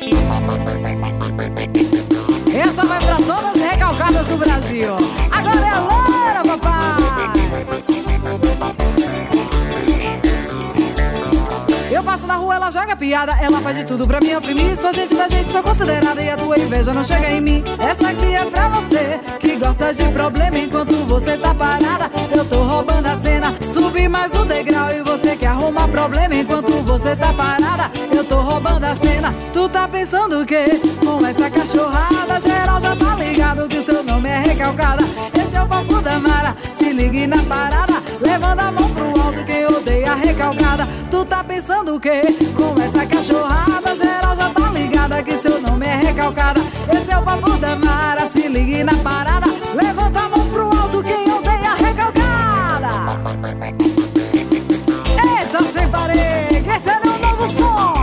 Essa vai pra todas as recalcadas do Brasil. Agora é a loura, papai. Eu passo na rua, ela joga piada, ela faz de tudo pra me oprimir. Sou gente da gente, sou considerada e a tua inveja não chega em mim. Essa aqui é pra você, que gosta de problema enquanto você tá parada. Eu tô roubando a cena, subi mais um degrau e você quer arrumar problema enquanto você tá parada. Eu tô roubando a cena, tu tá pensando o quê? Com essa cachorrada, geral já tá ligado que o seu nome é recalcada. Esse é o papo da Mara, se ligue na parada, levando a mão pro alto quem odeia a recalcada. Tu tá pensando o quê? Com essa cachorrada, geral já tá ligada que seu nome é recalcada. Esse é o papo da Mara, se ligue na parada, levanta a mão pro alto quem odeia a recalcada. Eita, sem parede, esse é meu novo som.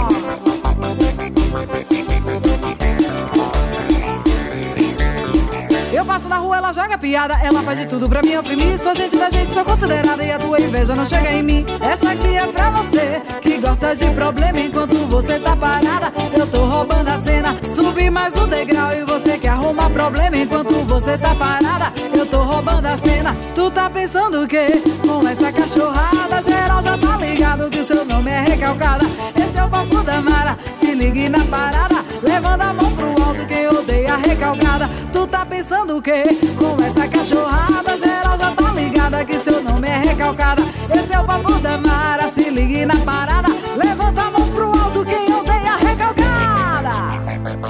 Eu passo na rua, ela joga piada, ela faz de tudo pra me oprimir. Sou gente da gente, sou considerada e a tua inveja não chega em mim. Essa aqui é pra você, que gosta de problema enquanto você tá parada. Eu tô roubando a cena, subi mais um degrau e você quer arrumar problema enquanto você tá parada. Eu tô roubando a cena, tu tá pensando o quê? Com essa cachorrada, geral já tá ligado que o seu nome é recalcada. Esse é o papo da Mara, se ligue na parada, levando a mão pro alto quem odeia a recalcada. Tu tá pensando o quê? Com essa cachorrada, geral já tá ligada que seu nome é recalcada. Esse é o papo da Mara, se ligue na parada, levanta a mão pro alto quem odeia a recalcada.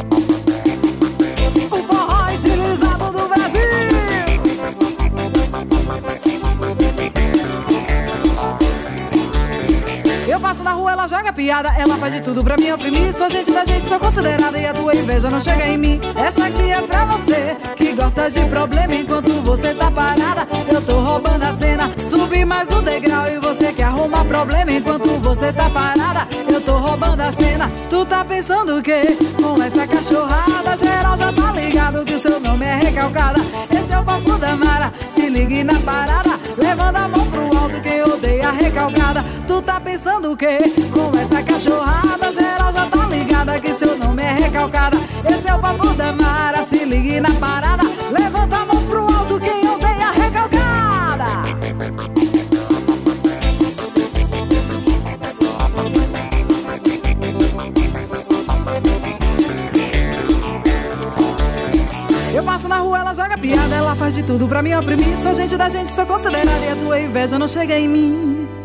O forró estilizado do Brasil. Eu passo na rua, ela joga piada, ela faz de tudo pra me oprimir. Sou gente da gente, sou considerada e a tua inveja não chega em mim. Essa aqui é pra você, que gosta de problema enquanto você tá parada. Eu tô roubando a cena, subi mais um degrau e você quer arrumar problema enquanto você tá parada. Eu tô roubando a cena, tu tá pensando o quê? Com essa cachorrada, geral já tá ligado que o seu nome é recalcada. Esse é o papo da Mara, se ligue na parada, levando a mão pro alto quem odeia a recalcada. Tu tá pensando o quê? Com essa cachorrada, geral já tá ligada que seu nome é recalcada. Esse é o papo da Mara, se ligue na parada, levanta a mão pro alto quem odeia a recalcada. Eu passo na rua, ela joga piada, ela faz de tudo pra me oprimir. Sou gente da gente, sou considerada e a tua inveja não chega em mim.